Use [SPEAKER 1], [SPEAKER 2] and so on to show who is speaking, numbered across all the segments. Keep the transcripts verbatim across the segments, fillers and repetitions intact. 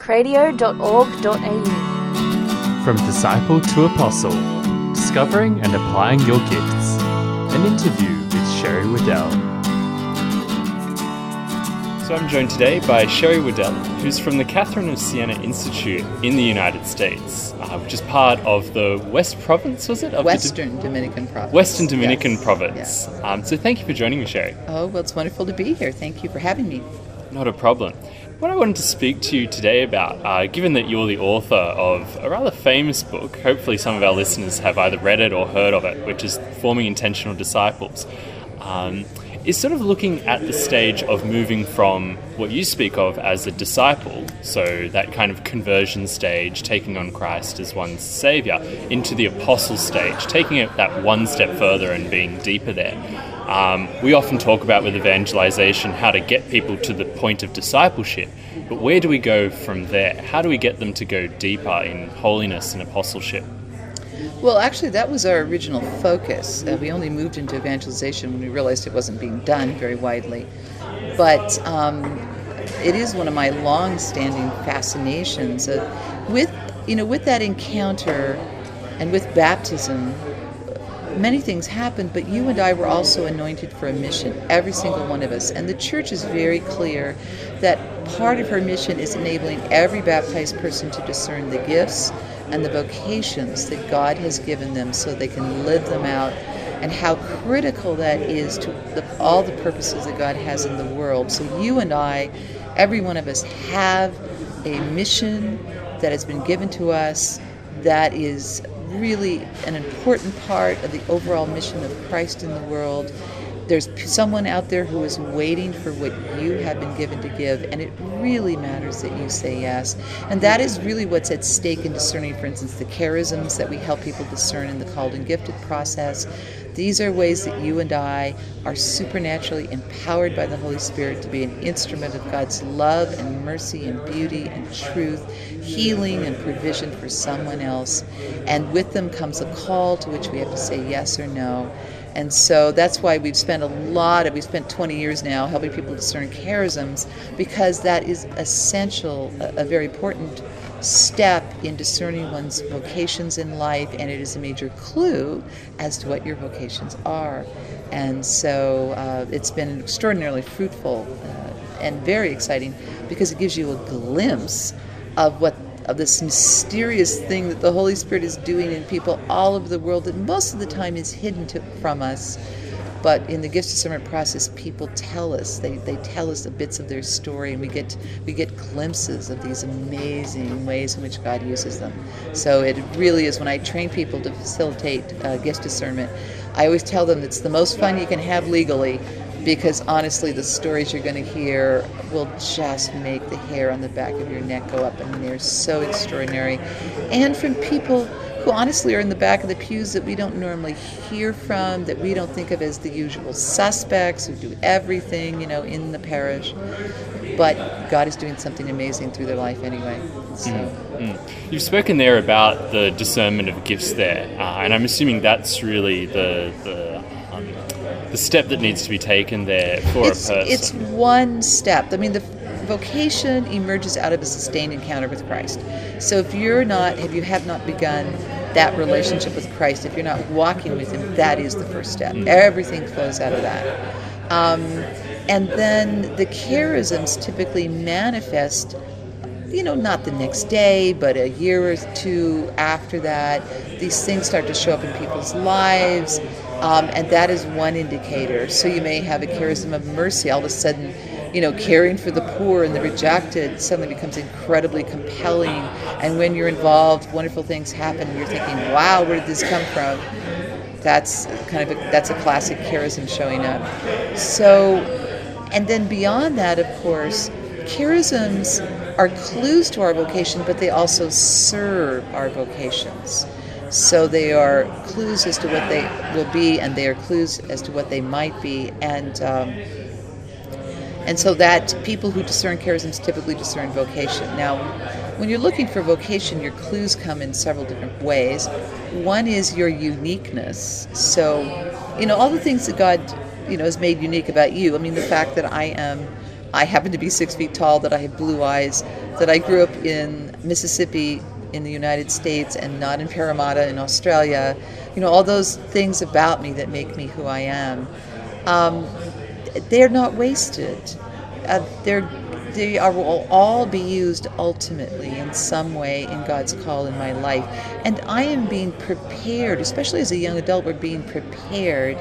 [SPEAKER 1] cradio dot org dot a u.
[SPEAKER 2] From Disciple to Apostle, discovering and applying your gifts. An interview with Sherry Waddell. So I'm joined today by Sherry Waddell, who's from the Catherine of Siena Institute in the United States, uh, which is part of the West Province, was it? Of
[SPEAKER 3] Western
[SPEAKER 2] the
[SPEAKER 3] Dominican Province.
[SPEAKER 2] Western Dominican
[SPEAKER 3] yes.
[SPEAKER 2] Province.
[SPEAKER 3] Yes.
[SPEAKER 2] Um, so thank you for joining me, Sherry.
[SPEAKER 3] Oh, well, it's wonderful to be here. Thank you for having me.
[SPEAKER 2] Not a problem. What I wanted to speak to you today about, uh, given that you're the author of a rather famous book, hopefully some of our listeners have either read it or heard of it, which is Forming Intentional Disciples, um, is sort of looking at the stage of moving from what you speak of as a disciple, so that kind of conversion stage, taking on Christ as one's saviour, into the apostle stage, taking it that one step further and being deeper there. Um, we often talk about with evangelization how to get people to the point of discipleship, but where do we go from there? How do we get them to go deeper in holiness and apostleship?
[SPEAKER 3] Well, actually, that was our original focus. Uh, we only moved into evangelization when we realized it wasn't being done very widely. But um, it is one of my long-standing fascinations of, with, you know, with that encounter and with baptism. Many things happened, but you and I were also anointed for a mission, every single one of us. And the church is very clear that part of her mission is enabling every baptized person to discern the gifts and the vocations that God has given them so they can live them out, and how critical that is to the, all the purposes that God has in the world. So you and I, every one of us, have a mission that has been given to us that is really an important part of the overall mission of Christ in the world. There's someone out there who is waiting for what you have been given to give, and it really matters that you say yes. And that is really what's at stake in discerning, for instance, the charisms that we help people discern in the called and gifted process. These are ways that you and I are supernaturally empowered by the Holy Spirit to be an instrument of God's love and mercy and beauty and truth, healing and provision for someone else. And with them comes a call to which we have to say yes or no. And so that's why we've spent a lot of, we've spent twenty years now helping people discern charisms, because that is essential, a, a very important step in discerning one's vocations in life, and it is a major clue as to what your vocations are. And so uh, it's been extraordinarily fruitful uh, and very exciting, because it gives you a glimpse of what of this mysterious thing that the Holy Spirit is doing in people all over the world that most of the time is hidden to, from us. But in the gift discernment process, people tell us, they, they tell us the bits of their story, and we get we get glimpses of these amazing ways in which God uses them. So it really is, when I train people to facilitate uh, gift discernment, I always tell them it's the most fun you can have legally, because honestly, the stories you're going to hear will just make the hair on the back of your neck go up. I mean, they're so extraordinary. And from people who honestly are in the back of the pews that we don't normally hear from, that we don't think of as the usual suspects who do everything, you know, in the parish. But God is doing something amazing through their life anyway. So.
[SPEAKER 2] Mm-hmm. You've spoken there about the discernment of gifts there, uh, and I'm assuming that's really the the um, the step that needs to be taken there for
[SPEAKER 3] it's,
[SPEAKER 2] a person.
[SPEAKER 3] It's one step. I mean, the vocation emerges out of a sustained encounter with Christ. So if you're not, if you have not begun that relationship with Christ, if you're not walking with Him, that is the first step. Mm. Everything flows out of that. Um, and then the charisms typically manifest, you know, not the next day, but a year or two after that. These things start to show up in people's lives, um, and that is one indicator. So you may have a charism of mercy. All of a sudden, you know, caring for the poor and the rejected suddenly becomes incredibly compelling. And when you're involved, wonderful things happen. You're thinking, wow, where did this come from? That's kind of a, that's a classic charism showing up. So, and then beyond that, of course, charisms are clues to our vocation, but they also serve our vocations. So they are clues as to what they will be, and they are clues as to what they might be. And um, and so that people who discern charisms typically discern vocation. Now, when you're looking for vocation, your clues come in several different ways. One is your uniqueness. So, you know, all the things that God, you know, has made unique about you. I mean, the fact that I am, I happen to be six feet tall, that I have blue eyes, that I grew up in Mississippi in the United States and not in Parramatta in Australia, you know, all those things about me that make me who I am, um, they're not wasted. Uh, they're They are, will all be used ultimately in some way in God's call in my life. And I am being prepared, especially as a young adult, we're being prepared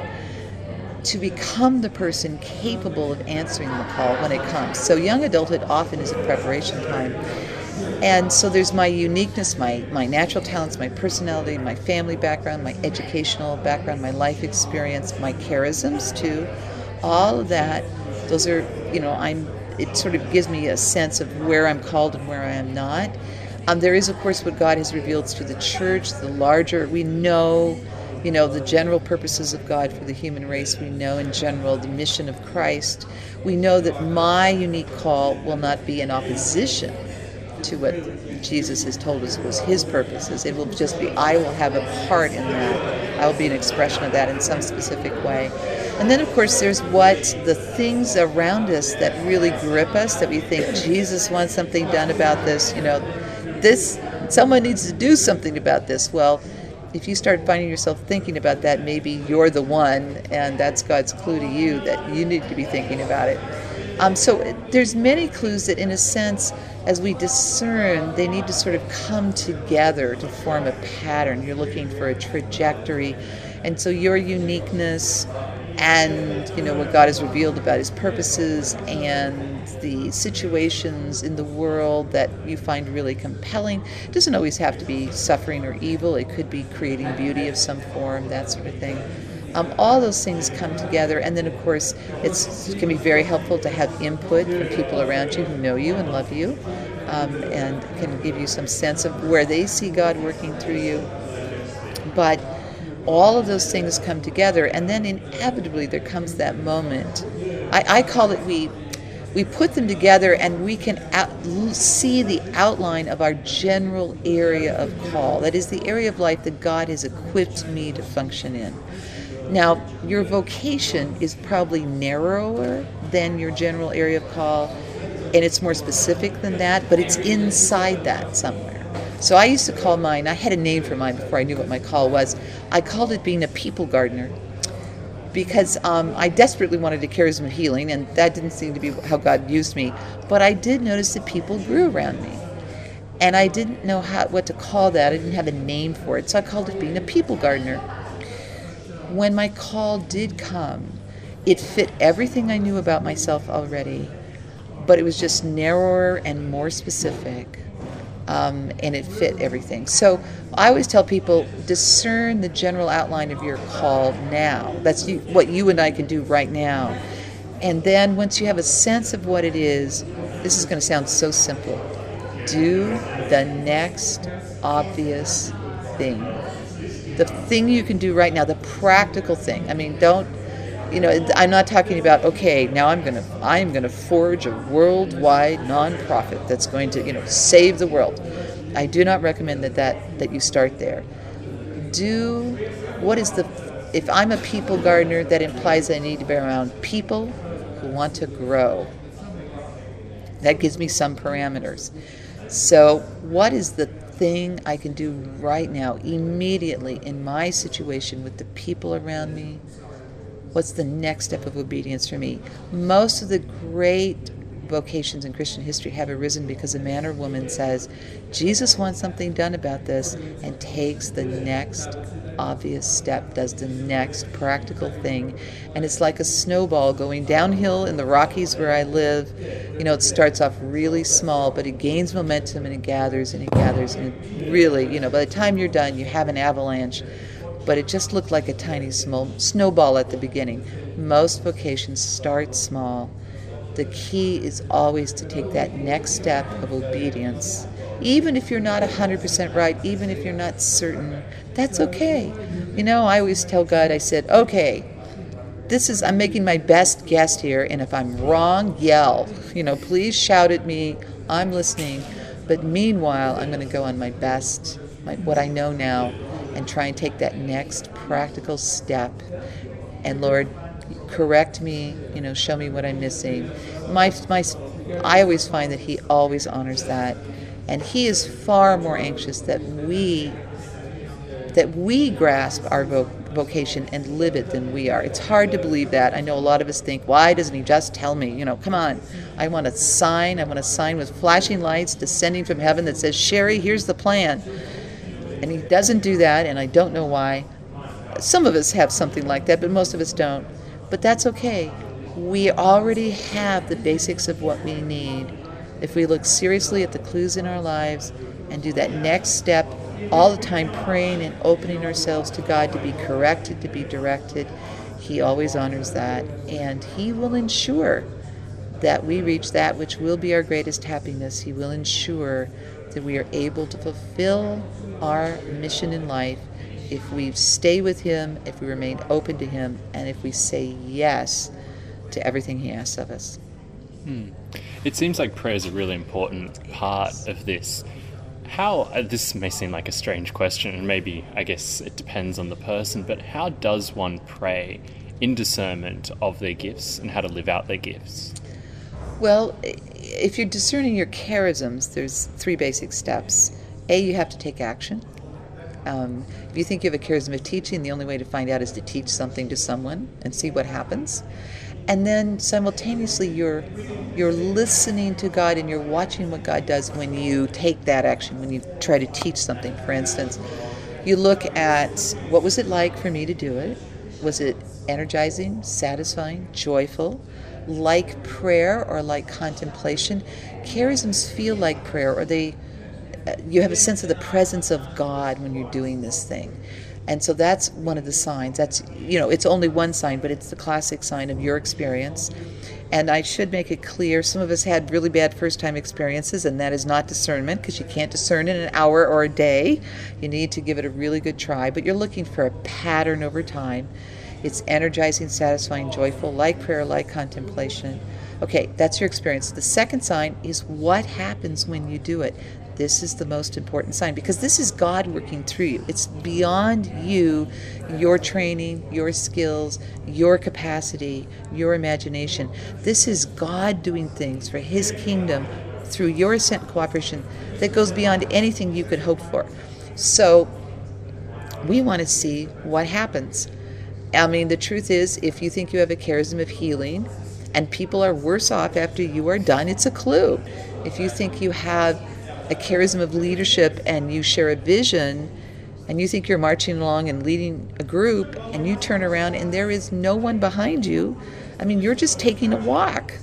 [SPEAKER 3] to become the person capable of answering the call when it comes. So young adulthood often is a preparation time. And so there's my uniqueness, my, my natural talents, my personality, my family background, my educational background, my life experience, my charisms too. All of that, those are, you know, I'm it sort of gives me a sense of where I'm called and where I am not. Um, there is, of course, what God has revealed to the church, the larger, we know, you know, the general purposes of God for the human race. We know in general the mission of Christ. We know that my unique call will not be in opposition to what Jesus has told us was his purposes. It will just be, I will have a part in that. I will be an expression of that in some specific way. And then, of course, there's what the things around us that really grip us, that we think Jesus wants something done about this. You know, this, someone needs to do something about this. Well, if you start finding yourself thinking about that, maybe you're the one, and that's God's clue to you that you need to be thinking about it. Um, so there's many clues that, in a sense, as we discern, they need to sort of come together to form a pattern. You're looking for a trajectory. And so your uniqueness and, you know, what God has revealed about his purposes and the situations in the world that you find really compelling. It doesn't always have to be suffering or evil. It could be creating beauty of some form, that sort of thing. Um, all those things come together. And then, of course, it's, it can be very helpful to have input from people around you who know you and love you, um, and can give you some sense of where they see God working through you. But all of those things come together, and then inevitably there comes that moment. I, I call it we we put them together, and we can out, see the outline of our general area of call. That is the area of life that God has equipped me to function in. Now, your vocation is probably narrower than your general area of call, and it's more specific than that, but it's inside that somewhere. So I used to call mine, I had a name for mine before I knew what my call was. I called it being a people gardener, because um, I desperately wanted a charism of healing, and that didn't seem to be how God used me. But I did notice that people grew around me, and I didn't know how what to call that. I didn't have a name for it, so I called it being a people gardener. When my call did come, it fit everything I knew about myself already, but it was just narrower and more specific. Um, and it fit everything. So I always tell people, discern the general outline of your call now. That's you, what you and I can do right now. And then once you have a sense of what it is, this is going to sound so simple. Do the next obvious thing. The thing you can do right now, the practical thing. I mean, don't, you know, I'm not talking about, okay, now I'm going to I'm going to forge a worldwide nonprofit that's going to, you know, save the world. I do not recommend that, that, that you start there. Do, what is the, if I'm a people gardener, that implies I need to be around people who want to grow. That gives me some parameters. So what is the thing I can do right now, immediately in my situation with the people around me? What's the next step of obedience for me? Most of the great vocations in Christian history have arisen because a man or woman says, Jesus wants something done about this, and takes the next obvious step, does the next practical thing. And it's like a snowball going downhill in the Rockies where I live. You know, it starts off really small, but it gains momentum, and it gathers and it gathers, and it really, you know, by the time you're done, you have an avalanche. But it just looked like a tiny small snowball at the beginning. Most vocations start small. The key is always to take that next step of obedience. Even if you're not one hundred percent right, even if you're not certain, that's okay. You know, I always tell God, I said, okay, this is, I'm making my best guess here, and if I'm wrong, yell. You know, please shout at me. I'm listening. But meanwhile, I'm going to go on my best, my, what I know now, and try and take that next practical step. And Lord, correct me, you know, show me what I'm missing. My my I always find that he always honors that, and he is far more anxious that we that we grasp our vo- vocation and live it than we are. It's hard to believe that. I know a lot of us think, why doesn't he just tell me? You know, come on. I want a sign. I want a sign with flashing lights descending from heaven that says, Sherry, here's the plan. And he doesn't do that, and I don't know why. Some of us have something like that, but most of us don't. But that's okay. We already have the basics of what we need. If we look seriously at the clues in our lives and do that next step, all the time praying and opening ourselves to God to be corrected, to be directed, he always honors that. And he will ensure that we reach that which will be our greatest happiness. He will ensure that we are able to fulfill our mission in life if we stay with him, if we remain open to him, and if we say yes to everything he asks of us.
[SPEAKER 2] Hmm. It seems like prayer is a really important part of this. How, uh, this may seem like a strange question, and maybe, I guess, it depends on the person, but how does one pray in discernment of their gifts and how to live out their gifts?
[SPEAKER 3] Well, if you're discerning your charisms, there's three basic steps. A, you have to take action. Um, if you think you have a charism of teaching, the only way to find out is to teach something to someone and see what happens. And then simultaneously you're you're listening to God and you're watching what God does when you take that action, when you try to teach something. For instance, you look at, what was it like for me to do it? Was it energizing, satisfying, joyful, like prayer or like contemplation? Charisms feel like prayer, or they you have a sense of the presence of God when you're doing this thing. And so that's one of the signs. That's, you know, it's only one sign, but it's the classic sign of your experience. And I should make it clear, some of us had really bad first-time experiences, and that is not discernment, because you can't discern in an hour or a day. You need to give it a really good try, but you're looking for a pattern over time. It's energizing, satisfying, joyful, like prayer, like contemplation. Okay, that's your experience. The second sign is what happens when you do it. This is the most important sign, because this is God working through you. It's beyond you, your training, your skills, your capacity, your imagination. This is God doing things for his kingdom through your assent and cooperation that goes beyond anything you could hope for. So we want to see what happens. I mean, the truth is, if you think you have a charism of healing and people are worse off after you are done, it's a clue. If you think you have a charism of leadership and you share a vision and you think you're marching along and leading a group and you turn around and there is no one behind you, I mean, you're just taking a walk.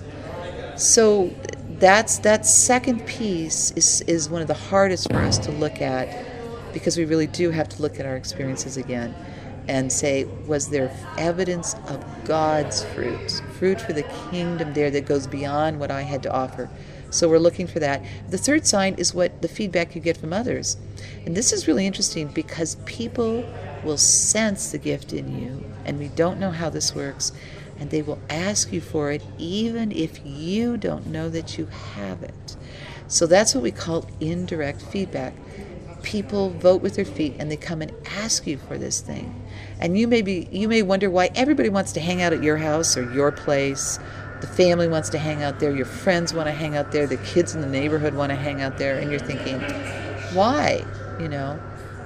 [SPEAKER 3] So that's that second piece is, is one of the hardest for us to look at, because we really do have to look at our experiences again and say, was there evidence of God's fruit, fruit for the kingdom there that goes beyond what I had to offer? So we're looking for that. The third sign is what the feedback you get from others. And this is really interesting, because people will sense the gift in you, and we don't know how this works, and they will ask you for it even if you don't know that you have it. So that's what we call indirect feedback. People vote with their feet and they come and ask you for this thing. And you may be you may wonder why everybody wants to hang out at your house or your place. The family wants to hang out there, your friends want to hang out there, the kids in the neighborhood want to hang out there, and you're thinking, why? You know,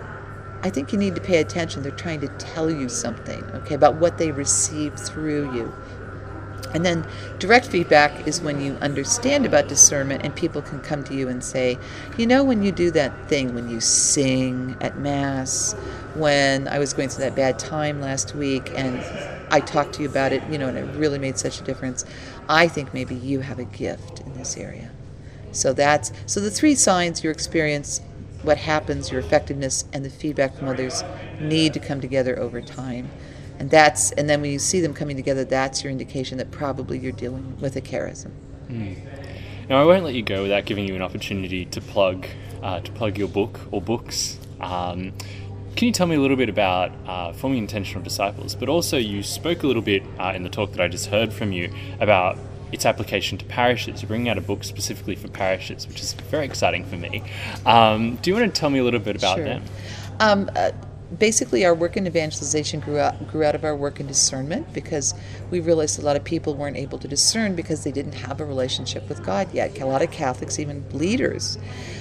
[SPEAKER 3] I think you need to pay attention. They're trying to tell you something, okay, about what they receive through you. And then direct feedback is when you understand about discernment and people can come to you and say, you know, when you do that thing, when you sing at Mass, when I was going through that bad time last week and I talked to you about it, you know, and it really made such a difference, I think maybe you have a gift in this area. So that's, so the three signs, your experience, what happens, your effectiveness, and the feedback from others need to come together over time. And that's, and then when you see them coming together, that's your indication that probably you're dealing with a charism.
[SPEAKER 2] Mm. Now, I won't let you go without giving you an opportunity to plug uh, to plug your book or books. Um, can you tell me a little bit about uh, Forming Intentional Disciples? But also, you spoke a little bit uh, in the talk that I just heard from you about its application to parishes. You're bringing out a book specifically for parishes, which is very exciting for me. Um, do you want to tell me a little bit about
[SPEAKER 3] Sure.
[SPEAKER 2] them?
[SPEAKER 3] Um, uh, basically, our work in evangelization grew out, grew out of our work in discernment, because we realized a lot of people weren't able to discern because they didn't have a relationship with God yet. A lot of Catholics, even leaders.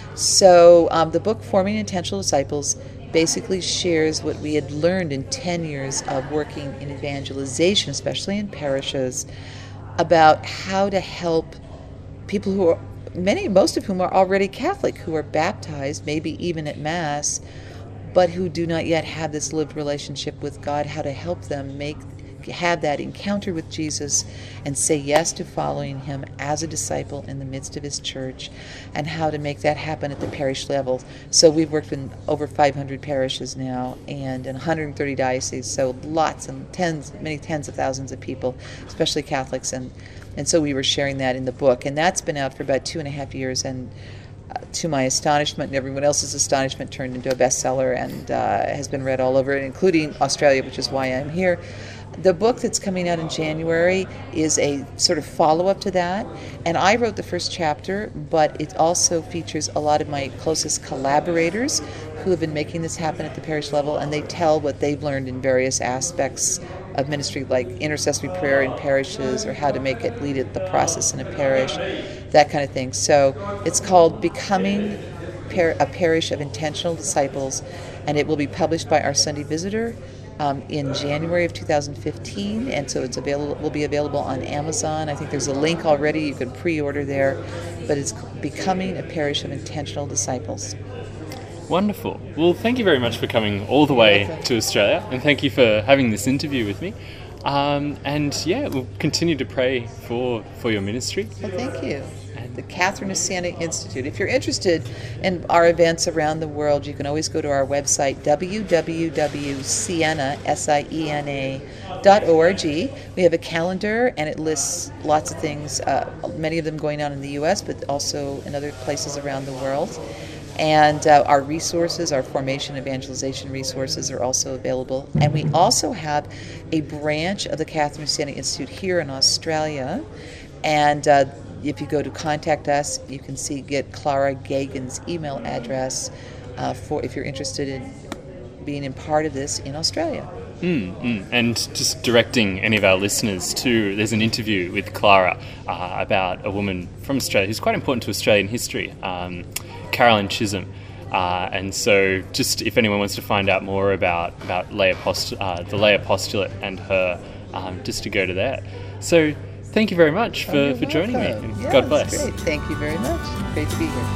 [SPEAKER 3] So um, the book, Forming Intentional Disciples, basically shares what we had learned in ten years of working in evangelization, especially in parishes, about how to help people who are, many, most of whom are already Catholic, who are baptized, maybe even at Mass, but who do not yet have this lived relationship with God, how to help them make have that encounter with Jesus and say yes to following him as a disciple in the midst of his church, and how to make that happen at the parish level. So we've worked in over five hundred parishes now and in one hundred thirty dioceses, so lots and tens, many tens of thousands of people, especially Catholics, and, and so we were sharing that in the book, and that's been out for about two and a half years, and Uh, to my astonishment and everyone else's astonishment, turned into a bestseller and uh, has been read all over, including Australia, which is why I'm here. The book that's coming out in January is a sort of follow-up to that, and I wrote the first chapter, but it also features a lot of my closest collaborators who have been making this happen at the parish level, and they tell what they've learned in various aspects of ministry, like intercessory prayer in parishes, or how to make it lead at the process in a parish, that kind of thing. So it's called Becoming Par- a Parish of Intentional Disciples, and it will be published by Our Sunday Visitor um, in January of two thousand fifteen, and so it's available. Will be available on Amazon. I think there's a link already. You can pre-order there, but it's Becoming a Parish of Intentional Disciples.
[SPEAKER 2] Wonderful. Well, thank you very much for coming all the way to Australia, and thank you for having this interview with me. Um, and yeah, we'll continue to pray for, for your ministry.
[SPEAKER 3] Well, thank you. The Catherine of Siena Institute. If you're interested in our events around the world, you can always go to our website, w w w dot siena dot org. We have a calendar, and it lists lots of things, uh, many of them going on in the U S, but also in other places around the world. And uh, our resources, our formation evangelization resources, are also available. And we also have a branch of the Catherine of Siena Institute here in Australia. And uh, if you go to contact us, you can see get Clara Gagan's email address uh, for if you're interested in being in part of this in Australia.
[SPEAKER 2] Mm, mm. And just directing any of our listeners to, there's an interview with Clara uh, about a woman from Australia who's quite important to Australian history, um, Carolyn Chisholm. Uh, and so just if anyone wants to find out more about, about lay apost- uh, the lay apostolate and her, um, just to go to there. So thank you very much for,
[SPEAKER 3] oh,
[SPEAKER 2] for joining me. And
[SPEAKER 3] yeah,
[SPEAKER 2] God bless.
[SPEAKER 3] Great. Thank you very much. Great to be here.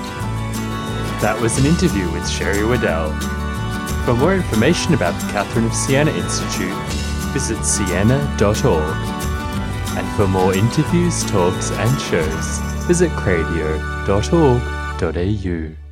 [SPEAKER 4] That was an interview with Sherry Waddell. For more information about the Catherine of Siena Institute, visit siena dot org. And for more interviews, talks and shows, visit cradio dot org dot a u.